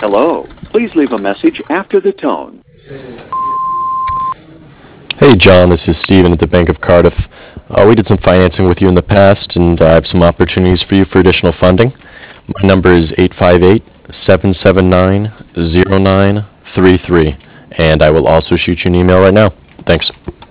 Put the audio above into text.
Hello. Please leave a message after the tone. Hey John, this is Steven at the Bank of Cardiff. We did some financing with you in the past, and I have some opportunities for you for additional funding. My number is 858-779-0933, and I will also shoot you an email right now. Thanks.